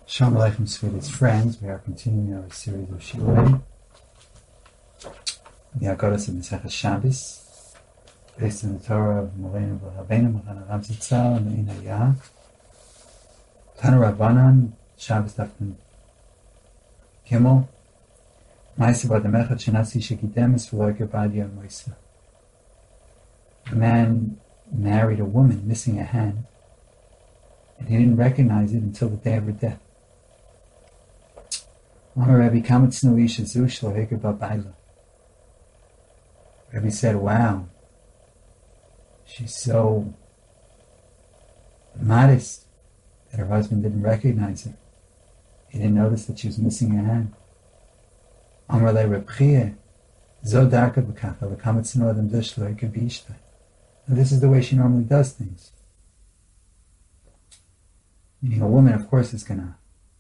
Shalom Aleichem, Swedish friends. We are continuing our series of Shiurim. The Haggadahs of Maseches Shabbos, based on the Torah of Moreinu Rabbeinu, Moran Aram Zitzal, and the Inayah. Tanu Rabbanan, Shabbos Dafkan Gimel. Ma'aseh B'Adamechad Shenasi Shekidemes V'lo Gerbad Yom Moisa. A man married a woman missing a hand, and he didn't recognize it until the day of her death. Rabbi said, wow, she's so modest that her husband didn't recognize her. He didn't notice that she was missing a hand. And this is the way she normally does things. Meaning a woman, of course, is going to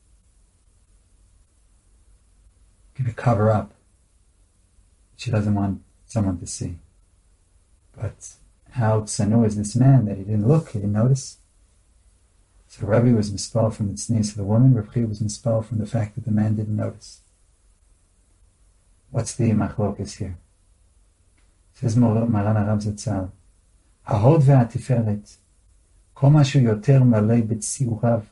cover up. She doesn't want someone to see. But how tzanu is this man that he didn't look, he didn't notice? So Rabbi was mispelled from the tznius of the woman, Rav Chia was mispelled from the fact that the man didn't notice. What's the machlokas here? Says Maran Arav Zatzal, Hahod ve'atiferet, kol mashu yoter malei b'tziurav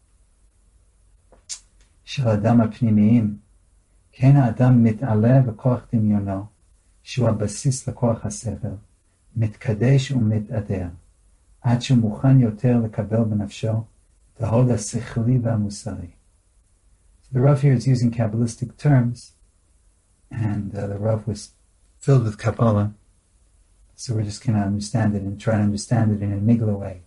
shel adam hapnimiyim, כן האדם מתעלה בכוח דמיונו, שהוא הבסיס לכוח השכל, מתקדש ומתעדר, עד שהוא מוכן יותר לקבל בנפשו את ההוד השכלי והמוסרי. So the Rav here is using Kabbalistic terms, and the Rav was filled with Kabbalah, so we're just going to understand it and try to understand it in a nigla way.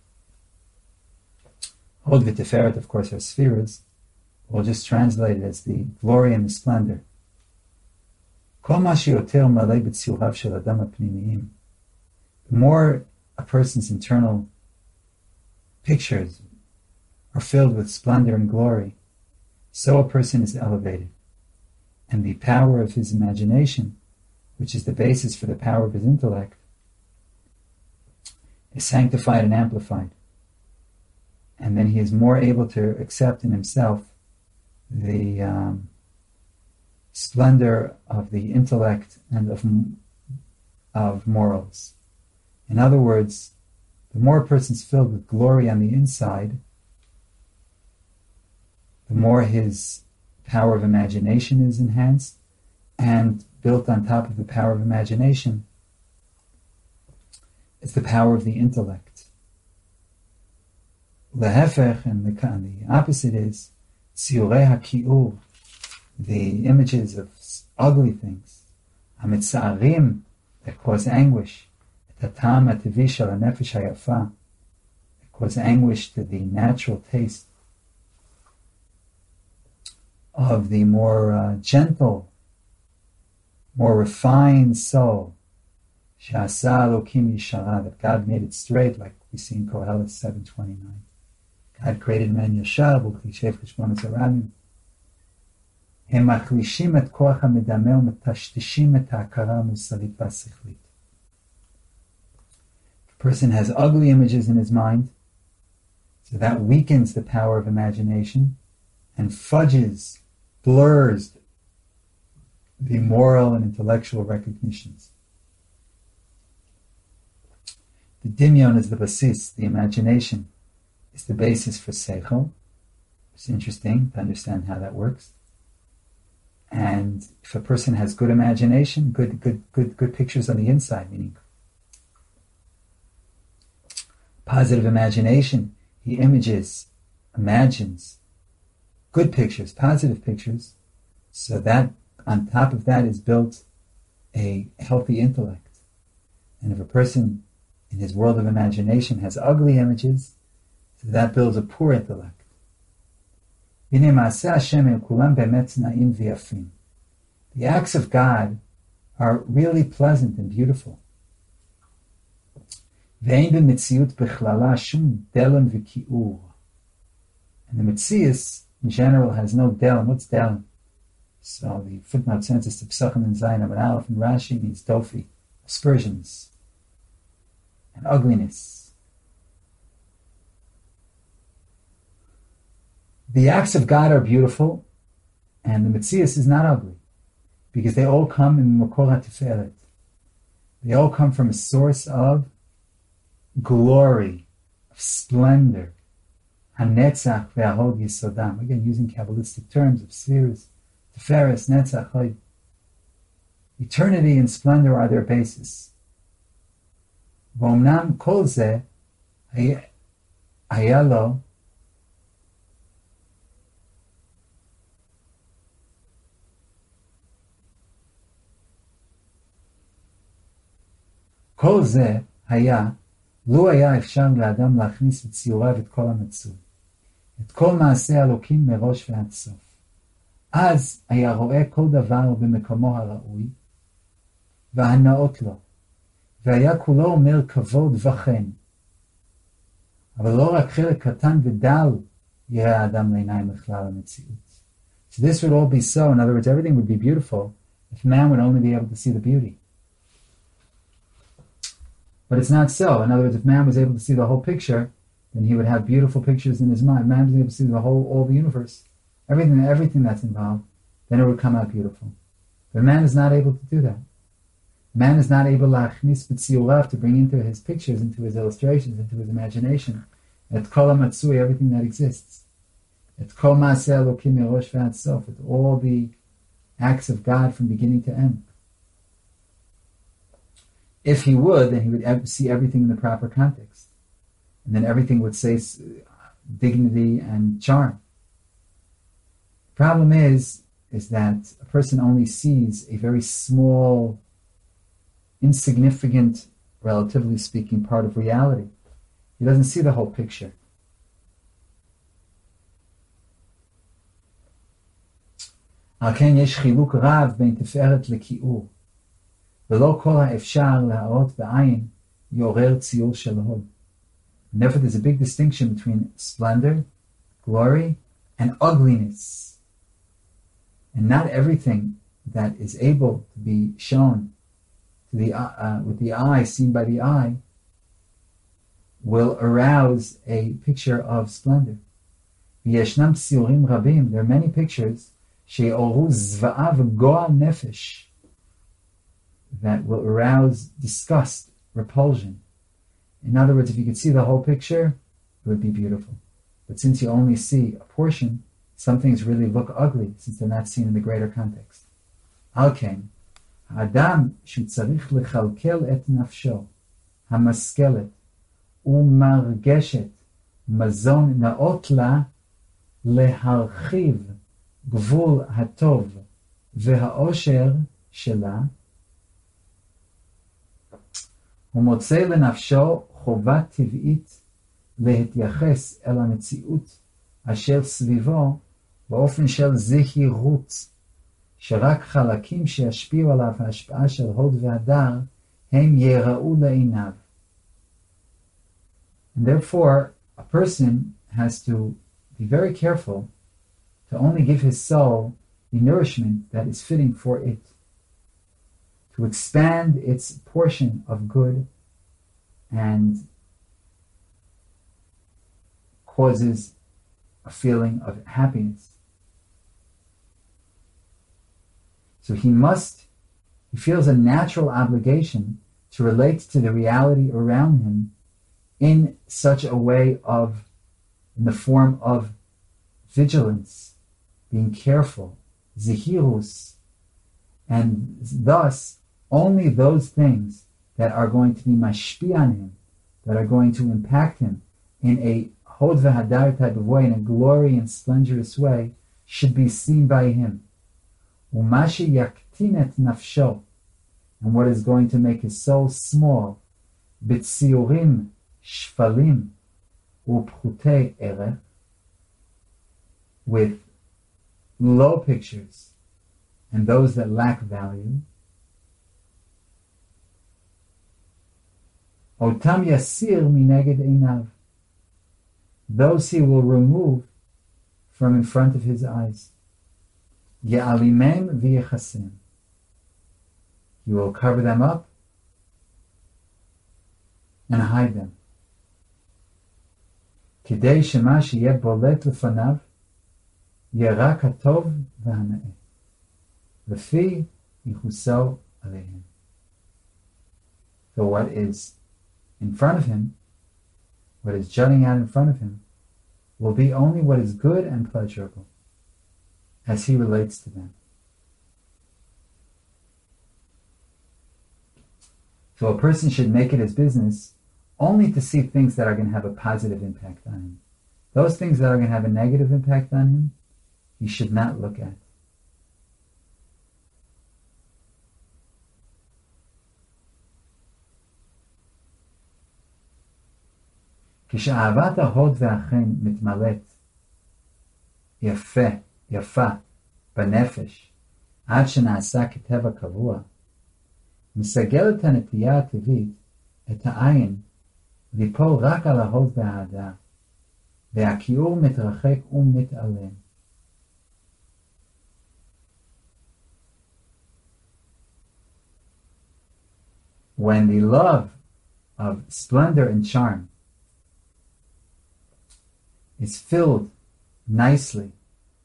Hod v'teferet, of course, are spheres. We'll just translate it as the glory and the splendor. The more a person's internal pictures are filled with splendor and glory, so a person is elevated. And the power of his imagination, which is the basis for the power of his intellect, is sanctified and amplified. And then he is more able to accept in himself the splendor of the intellect and of morals. In other words, the more a person's filled with glory on the inside, the more his power of imagination is enhanced, and built on top of the power of imagination is the power of the intellect. Lehefech, and the opposite is Tziyurei HaKi'ur, the images of ugly things, HaMetzarim, that cause anguish, Tatam HaTevi Shel HaNefesh HaYafa, that cause anguish to the natural taste of the more gentle, more refined soul, She'asa Elokim Yishara, that God made it straight, like we see in Kohelet 7:29. God created man yashar, b'chlishev cheshbon zaramim. Hem machlishim et koach hamedameh u'metashtishem et ha'akara musarit v'asichlit. The person has ugly images in his mind, so that weakens the power of imagination and fudges, blurs the moral and intellectual recognitions. The dimyon is the basis, the imagination is the basis for seichel. It's interesting to understand how that works. And if a person has good imagination, good pictures on the inside, meaning positive imagination, he imagines good pictures, positive pictures, so that on top of that is built a healthy intellect. And if a person in his world of imagination has ugly images, so that builds a poor intellect. The acts of God are really pleasant and beautiful. And the Metzius, in general, has no delon. What's delon? So the footnote sends us to Pesachim and Zayin and Aleph and Rashi means dofi, aspersions, and ugliness. The acts of God are beautiful, and the Metzius is not ugly, because they all come in Makor HaTiferet. They all come from a source of glory, of splendor. HaNetzach ve'Hod Yisodam. Again, using Kabbalistic terms of spheres, Tiferes, Netzach, Hod. Eternity and splendor are their basis. V'omnam kol zeh haya lo כל זה היה, לו היה אפשר לאדם להכניס בציוריו את כל המצוי, את כל מעשה האלוקים מראש ועד סוף. אז היה רואה כל דבר במקומו הראוי, והנאות לו, והיה כולו אומר כבוד וכן. אבל לא רק חלק קטן ודל יראה האדם לעיניים לכלל המציאות. So this would all be so. In other words, everything would be beautiful if man would only be able to see the beauty. But it's not so. In other words, if man was able to see the whole picture, then he would have beautiful pictures in his mind. Man was able to see all the universe, everything that's involved, then it would come out beautiful. But man is not able to do that. Man is not able to bring into his pictures, into his illustrations, into his imagination, et kol hamatzui, everything that exists. Et kol ma'aseh Elokim merosh v'ad sof, with all the acts of God from beginning to end. If he would, then he would see everything in the proper context. And then everything would say dignity and charm. The problem is that a person only sees a very small, insignificant, relatively speaking, part of reality. He doesn't see the whole picture. על כן יש חילוק רב בין תפארת לכיעור. ולא כל האפשר להראות בעין יעורר ציור של הוד. And therefore there's a big distinction between splendor, glory, and ugliness. And not everything that is able to be shown to with the eye, seen by the eye, will arouse a picture of splendor. וישנם ציורים רבים, there are many pictures, שיעוררו זוועה וגועל נפש, that will arouse disgust, repulsion. In other words, if you could see the whole picture, it would be beautiful. But since you only see a portion, some things really look ugly since they're not seen in the greater context. על כן, האדם שהוא צריך לכלכל את נפשו, המשכלת ומרגשת מזון נאות לה, להרחיב גבול הטוב והאושר שלה, הוא מוצא לנפשו חובה טבעית להתייחס אל המציאות אשר סביבו באופן של זהירות, שרק חלקים שישפיעו עליו ההשפעה של הוד והדר הם יראו לעיניו. And therefore, a person has to be very careful to only give his soul the nourishment that is fitting for it, to expand its portion of good and causes a feeling of happiness. So he feels a natural obligation to relate to the reality around him in such a way in the form of vigilance, being careful, zihirus, and thus only those things that are going to be mashpi on him, that are going to impact him in a hod v'hadar type of way, in a glory and splendorous way, should be seen by him. Umashi yaktin et nafsho, and what is going to make his soul small, b'tziurim shfalim u'pchutei erech, with low pictures and those that lack value, otam yasir mineged einav, those he will remove from in front of his eyes. Ya'alimem v'yechasem, he will cover them up and hide them. Kidei shema sheyeh bolet lefanav, ירא כטוב והנאה, לפי ייחוסו עליהם. So what is in front of him, what is jutting out in front of him, will be only what is good and pleasurable, as he relates to them. So a person should make it his business only to see things that are going to have a positive impact on him. Those things that are going to have a negative impact on him, he should not look at. כשאהבת ההוד והחן מתמלאת יפה בנפש עד שנעשה כטבע קבוע, מסגלת הנטייה הטבעית את העין ליפול רק על ההוד והאהדה, והכיעור מתרחק ומתעלם. When the love of splendor and charm is filled nicely,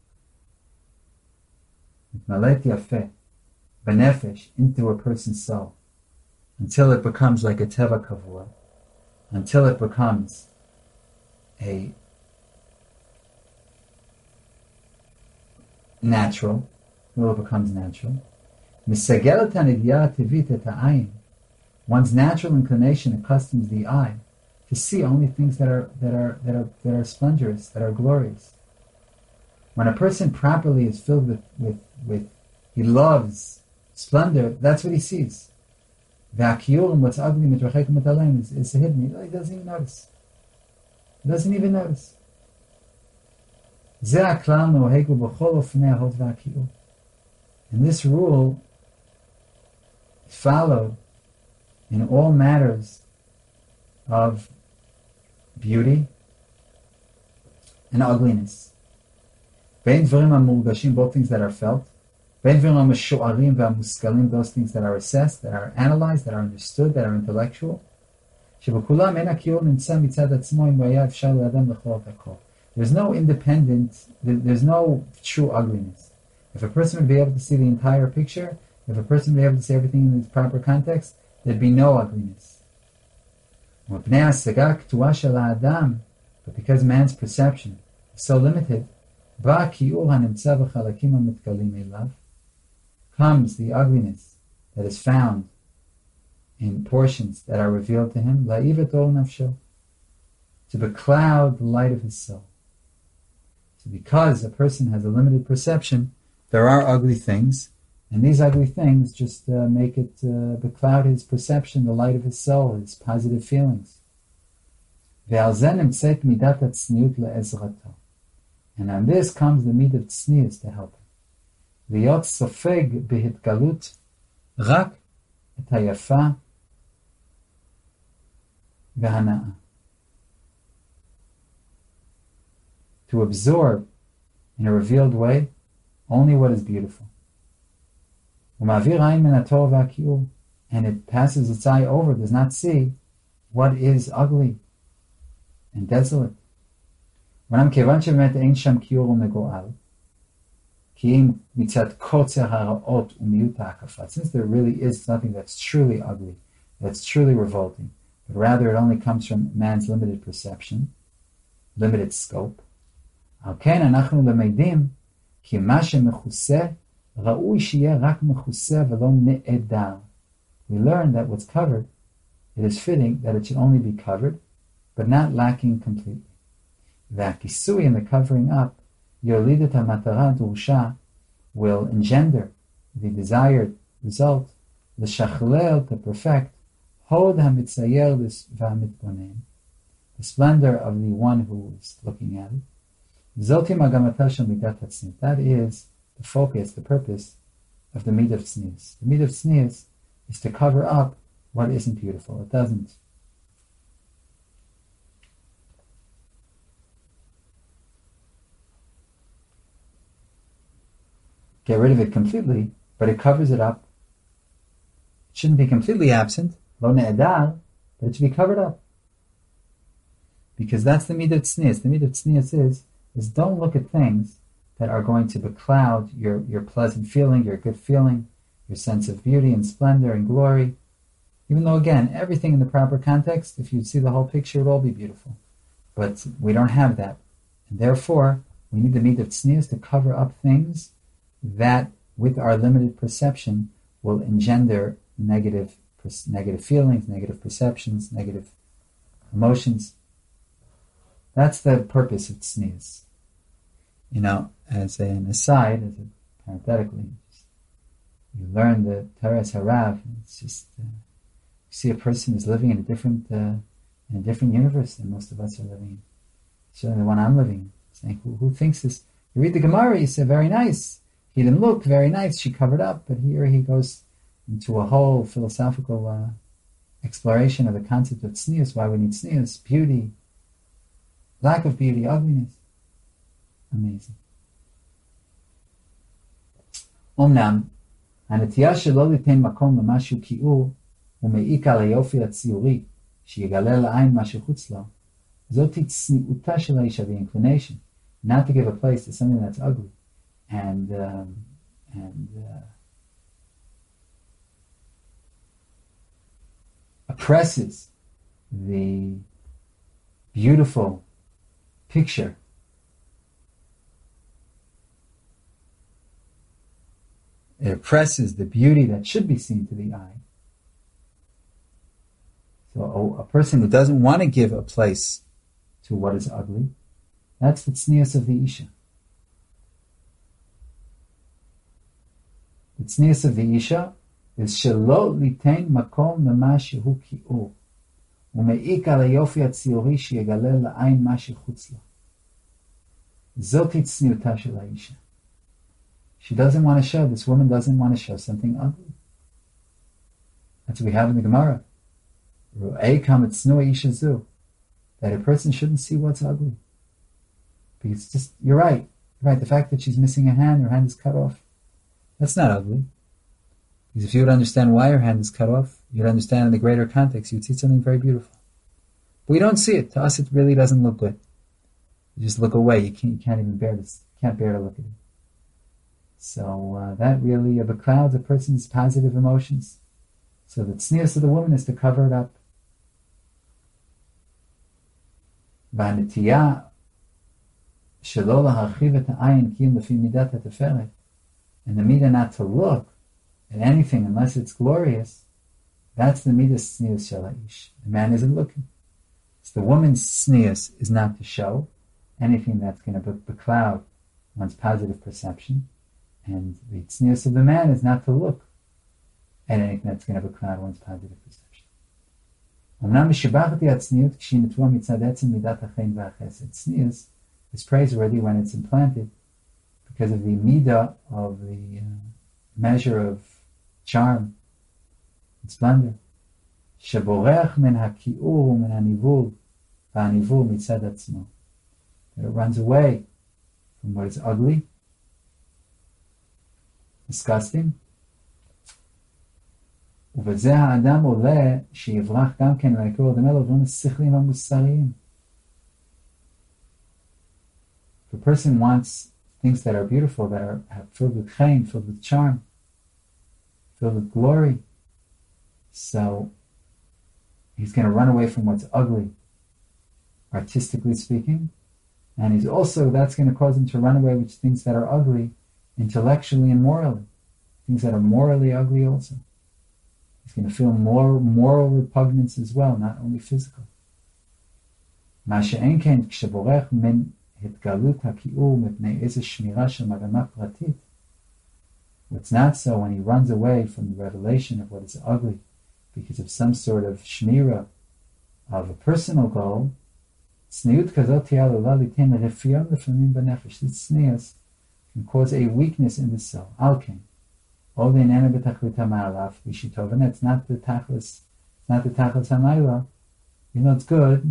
מתמלאת יפה, benefesh, into a person's soul, until it becomes like a teva kavua, until it becomes a natural, until it becomes natural. Misagelet hanidiyah tivit et ha'ayin. One's natural inclination accustoms the eye to see only things that are splendorous, that are glorious. When a person properly is filled with he loves splendor, that's what he sees. V'akiyurim, what's ugly, mitrachek u'mitalem, is hidden. He doesn't even notice. He doesn't even notice. Zeh ha'klal nohegu b'chol ofnei hahod v'akiyur. And this rule is followed in all matters of beauty and ugliness. Bein dvarim ha'murgashim, both things that are felt. Bein dvarim ha'mishu'arim v'ha'muskalim, those things that are assessed, that are analyzed, that are understood, that are intellectual. Shebekulam en ha'kiyur nimtza mitzad atzmo im v'haya efshar le'adam l'chol hakol. There's no independent, there's no true ugliness. If a person would be able to see the entire picture, if a person would be able to see everything in its proper context, there'd be no ugliness. But because man's perception is so limited, comes the ugliness that is found in portions that are revealed to him, to becloud the light of his soul. So because a person has a limited perception, there are ugly things, and these ugly things just make it becloud his perception, the light of his soul, his positive feelings. And on this comes the midah of tznius to help him. Liot sofeg behitgalut rak et hayafa v'hana'a. To absorb in a revealed way only what is beautiful. And it passes its eye over, does not see what is ugly and desolate. Since there really is nothing that's truly ugly, that's truly revolting, but rather it only comes from man's limited perception, limited scope. We learn that what's covered, it is fitting that it should only be covered, but not lacking completely. V'akisui, and the covering up, yolidat hamatara durusha, will engender the desired result, l'shachlel, to perfect, hod hamitzayer v'hamitbonem, the splendor of the one who is looking at it. Zoti magamatal shel midat hatzniut. That is the focus, the purpose of the midah of tznius. The midah of tznius is to cover up what isn't beautiful. It doesn't. Get rid of it completely, but it covers it up. It shouldn't be completely absent, lo ne'edar, but it should be covered up. Because that's the midah of tznius. The midah of tznius is don't look at things that are going to becloud your pleasant feeling, your good feeling, your sense of beauty and splendor and glory. Even though, again, everything in the proper context, if you see the whole picture, it would all be beautiful. But we don't have that. And therefore, we need the midah tznius to cover up things that, with our limited perception, will engender negative feelings, negative perceptions, negative emotions. That's the purpose of tznius. As an aside, parenthetically, you learn the Teres Harav. It's just you see a person who's living in a different universe than most of us are living in. Certainly the one I'm living in. Saying, who thinks this? You read the Gemara, you say, very nice. He didn't look very nice. She covered up, but here he goes into a whole philosophical exploration of the concept of tznius, why we need tznius, beauty, lack of beauty, ugliness. Amazing. אומנם, הנטייה שלא ליתן מקום למשהו כיעור, ומעיק על היופי הציורי, שיגלה לעין מה שחוץ לו, זאתי צניעותה של האישה, the inclination, not to give a place to something that's ugly, and oppresses the beautiful picture. It oppresses the beauty that should be seen to the eye. So a person who doesn't want to give a place to what is ugly, that's the tznius of the Isha. The tznius of the Isha is shelo litain makom lama shehu ki'ur ume'ik al hayofi hatziyori sheyegale la'ayin ma shechutz lo. Zoti tzniuta shel ha'isha. She doesn't want to show, this woman doesn't want to show something ugly. That's what we have in the Gemara. Ru'ei kam etznua isha zu. That a person shouldn't see what's ugly. Because it's just, you're right. The fact that she's missing a hand, her hand is cut off, that's not ugly. Because if you would understand why her hand is cut off, you'd understand in the greater context, you'd see something very beautiful. But we don't see it. To us, it really doesn't look good. You just look away. You can't even bear this. You can't bear to look at it. So that really beclouds a person's positive emotions. So the tznius of the woman is to cover it up. והנטייה שלא להרחיב את העין כי אם לפי מידת התפארת, and the midah not to look at anything unless it's glorious, that's the midah tznius shel ha'ish. The man isn't looking. So the woman's tznius is not to show anything that's going to becloud one's positive perception, and the tznius of the man is not to look at anything that's going to becloud one's positive perception. אמנם משבחתי הצניעות כשהיא נטועה מצד עצם מידת החן והחסד. Tznius is praiseworthy when it's implanted because of the midah of the measure of charm and splendor. שבורח מן הכיעור ומן הניבול והניבול מצד עצמו. That it runs away from what is ugly, disgusting. ובזה האדם עולה שיברח גם כן לעקור דמה לעוברים השכלים המוסריים. If a person wants things that are beautiful, that are filled with chen, filled with charm, filled with glory, so he's going to run away from what's ugly, artistically speaking, and that's going to cause him to run away with things that are ugly, intellectually and morally, things that are morally ugly also. He's going to feel more moral repugnance as well, not only physical. מה שאין כן כשבורח מן התגלות הכיעור מפני איזו שמירה של מגמה פרטית. What's not so when he runs away from the revelation of what is ugly because of some sort of shmira of a personal goal, צניעות כזאת תהיה עלולה ליתן רפיון לפעמים בנפש. This tznius can cause a weakness in the soul. על כן. All the inana betachlit ha'ma'alav v'shitov, it's not the tachlis ha'mayla, even though it's good,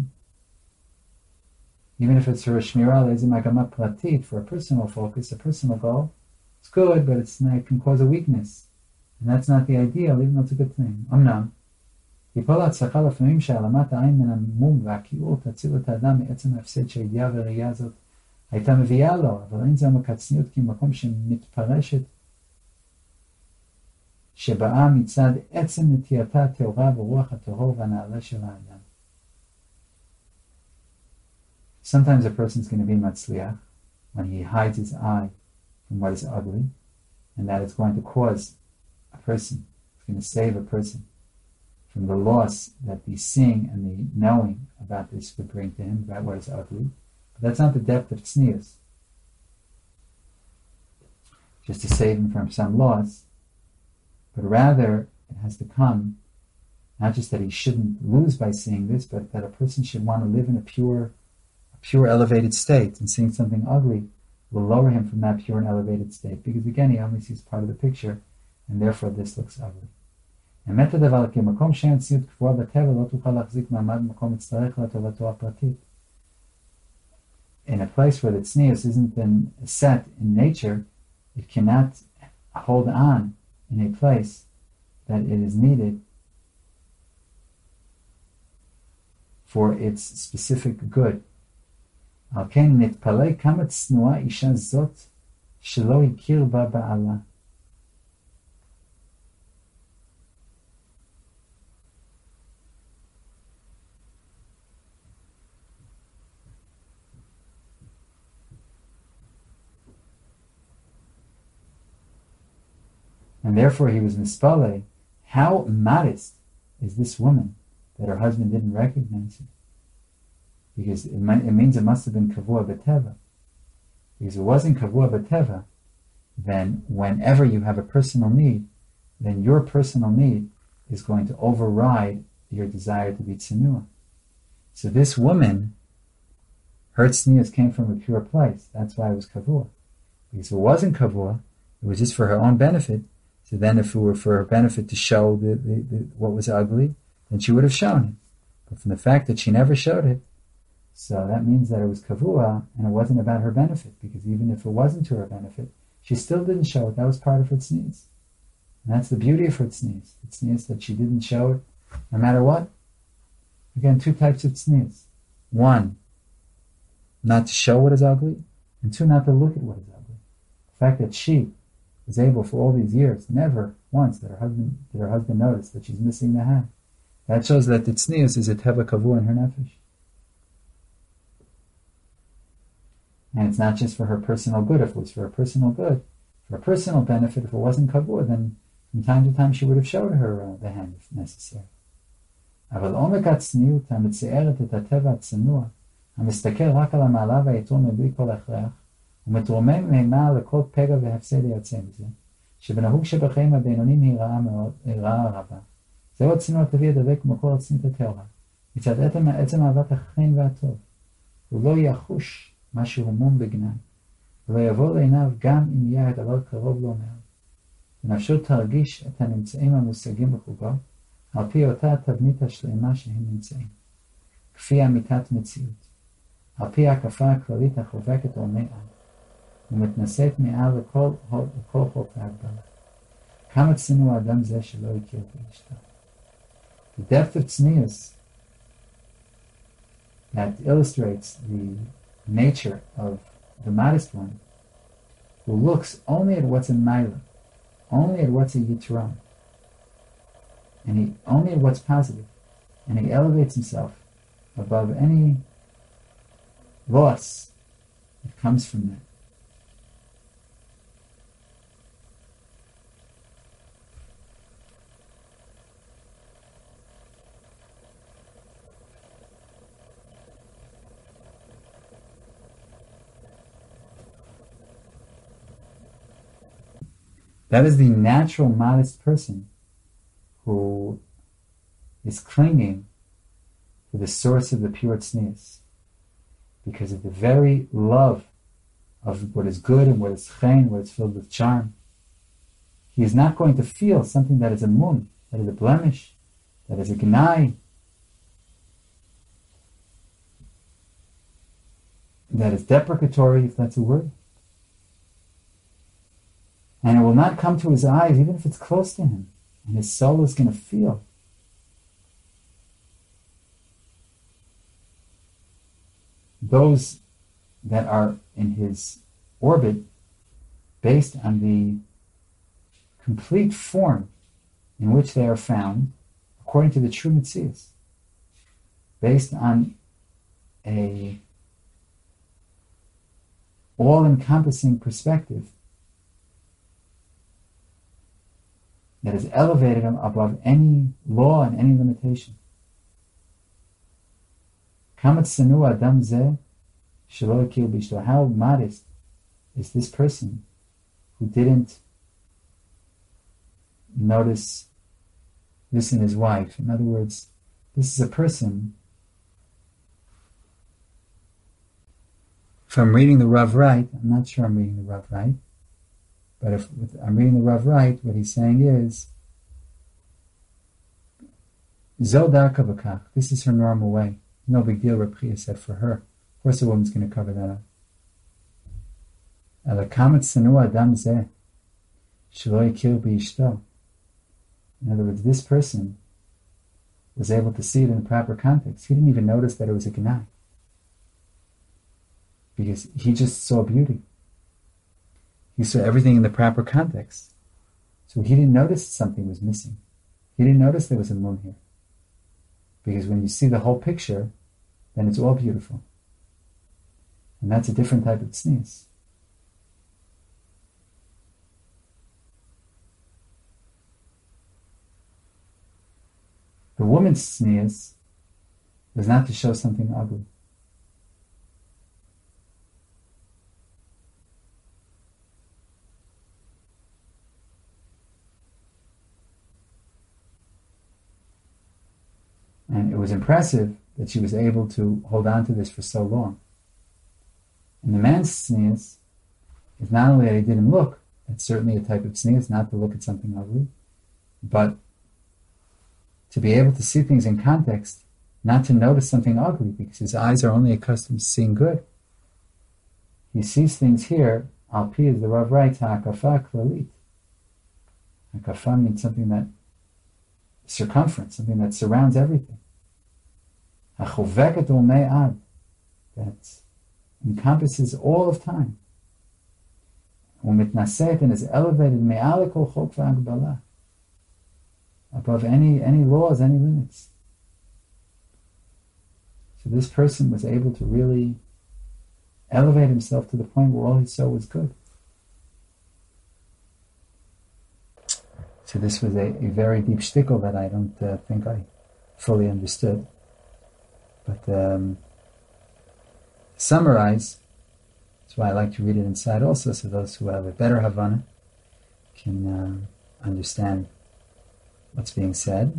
even if it's for a shmirah le'ezim agama pratit, for a personal focus, a personal goal, it's good, but it can cause a weakness, and that's not the ideal, even though it's a good thing. אמנם, תיפול ההצלחה לפעמים שהעלמת העין מן המום והכיעור תציל את האדם מעצם ההפסד שהידיעה והראייה הזאת הייתה מביאה לו, אבל אין זה עומק הצניעות כמקום שמתפרשת, שבאה מצד עצם נטייתה הטהורה ברוח הטהור והנעלה של האדם. Sometimes a person is going to be matzliach when he hides his eye from what is ugly, and that is going to cause a person, it's going to save a person from the loss that the seeing and the knowing about this would bring to him, about what is ugly. But that's not the depth of tznius. Just to save him from some loss, but rather it has to come, not just that he shouldn't lose by seeing this, but that a person should want to live in a pure elevated state, and seeing something ugly will lower him from that pure and elevated state, because again he only sees part of the picture, and therefore this looks ugly. In a place where the tznius isn't been set in nature, it cannot hold on in a place that it is needed for its specific good. על כן נתפלא כמה צנועה אישה זאת שלא הכיר בה בעלה. And therefore he was mispale. How modest is this woman that her husband didn't recognize her? Because it means it must have been kavua b'teva. Because if it wasn't kavua b'teva, then whenever you have a personal need, then your personal need is going to override your desire to be tzenua. So this woman, her tznius came from a pure place. That's why it was kavua. Because if it wasn't kavua, it was just for her own benefit. So then if it were for her benefit to show what was ugly, then she would have shown it. But from the fact that she never showed it, so that means that it was kavua, and it wasn't about her benefit, because even if it wasn't to her benefit, she still didn't show it. That was part of her tznius. And that's the beauty of her tznius. The tznius that she didn't show it, no matter what. Again, two types of tznius. One, not to show what is ugly, and two, not to look at what is ugly. The fact that she was able for all these years, never once did her husband notice that she's missing the hand. That shows that the tznius is a teva kavua in her nefesh. And it's not just for her personal good. If it was for her personal good, for her personal benefit, if it wasn't kavua, then from time to time she would have showed her the hand if necessary. אבל עומק הצניעות המצערת את הטבע הצנוע, המסתכל רק על המעלה והיתרון מבלי כל הכרח, ומתרומם מימה לכל פגע והפסד יוצא מזה, שבנהוג שבחיים הבינונים היא רעה רבה. זהו הצניעות תביא הדבק מקור הצניעות הטהורה, מצד עצם אהבת החן והטוב. הוא לא יחוש משהו מום בגנאי, ולא יבוא לעיניו גם אם יהיה הדבר קרוב לו מאוד. ונפשו תרגיש את הנמצאים המושגים בחוגו, על פי אותה התבנית השלמה שהם נמצאים, כפי אמיתת מציאות, על פי ההקפה הכללית החובקת עולמי עד, ומתנשאת מעל לכל חוק והגבלה. כמה צנוע אדם זה שלא הכיר באשתו. The depth of tznius that illustrates the nature of the modest one, who looks only at what's in Maila, only at what's a Yitron, and only at what's positive, and he elevates himself above any loss that comes from that. That is the natural modest person who is clinging to the source of the pure tznius, because of the very love of what is good and what is chen, what is filled with charm. He is not going to feel something that is a mun, that is a blemish, that is a gnai, that is deprecatory, if that's a word. And it will not come to his eyes, even if it's close to him. And his soul is going to feel. Those that are in his orbit based on the complete form in which they are found, according to the true Metzias, based on a all-encompassing perspective that has elevated him above any law and any limitation. How modest is this person who didn't notice this in his wife? In other words, this is a person, if I'm reading the Rav right, I'm not sure I'm reading the Rav right, but if I'm reading the Rav right, what he's saying is, Zo darka b'kach, this is her normal way. No big deal, Reb Chia said for her. Of course a woman's going to cover that up. In other words, this person was able to see it in the proper context. He didn't even notice that it was a gnai, because he just saw beauty. He saw everything in the proper context. So he didn't notice something was missing. He didn't notice there was a moon here. Because when you see the whole picture, then it's all beautiful. And that's a different type of tznius. The woman's tznius was not to show something ugly. And it was impressive that she was able to hold on to this for so long. And the man's tznius is not only that he didn't look, that's certainly a type of tznius, not to look at something ugly, but to be able to see things in context, not to notice something ugly, because his eyes are only accustomed to seeing good. He sees things here, al pi, as the Rav writes, ha'akafa klalit. Ha'akafa means something that circumference, something that surrounds everything. Ha'choveket me'ad, that encompasses all of time. U'mitnaset, and is elevated me'al kol chok v'agbala, above any laws, any limits. So this person was able to really elevate himself to the point where all he saw was good. So this was a very deep shtickle that I don't think I fully understood. But to summarize, that's why I like to read it inside also, so those who have a better Havana can understand what's being said.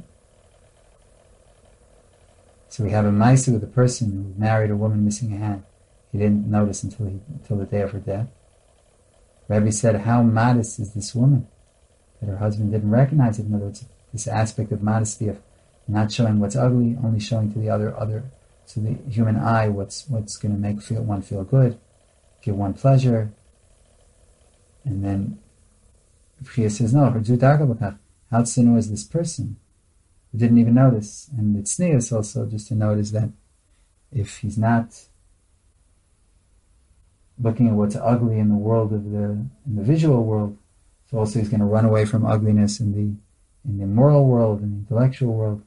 So we have a Maisa with a person who married a woman missing a hand. He didn't notice until the day of her death. Rabbi said, how modest is this woman that her husband didn't recognize it. In other words, this aspect of modesty of not showing what's ugly, only showing to the other to the human eye what's going to make one feel good, give one pleasure. And then Chia says, no, how tzinu is this person who didn't even notice? And it's tznius also just to notice that if he's not looking at what's ugly in the world of in the visual world, so also he's going to run away from ugliness in the moral world, in the intellectual world.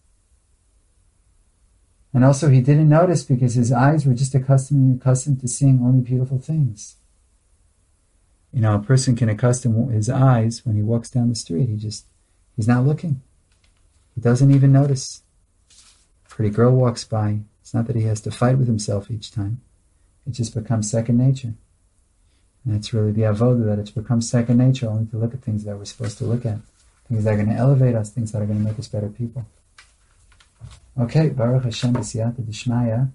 And also he didn't notice because his eyes were just accustomed to seeing only beautiful things. You know, a person can accustom his eyes when he walks down the street. He's not looking. He doesn't even notice. A pretty girl walks by. It's not that he has to fight with himself each time. It just becomes second nature. And that's really the avoda, that it's become second nature only to look at things that we're supposed to look at. Things that are going to elevate us, things that are going to make us better people. Okay, Baruch Hashem b'siyata d'shmaya.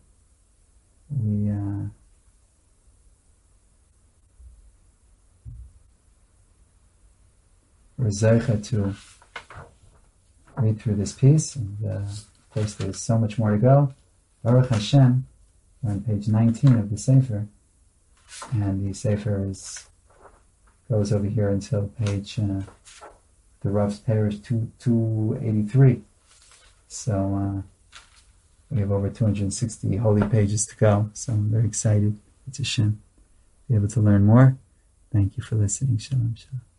We're zeicha to read through this piece, and of course there's so much more to go. Baruch Hashem, we're on page 19 of the Sefer, and the Sefer goes over here until page, the Rav's Parish 283. So we have over 260 holy pages to go, so I'm very excited. It's a Shem. be able to learn more. Thank you for listening. Shalom, shalom.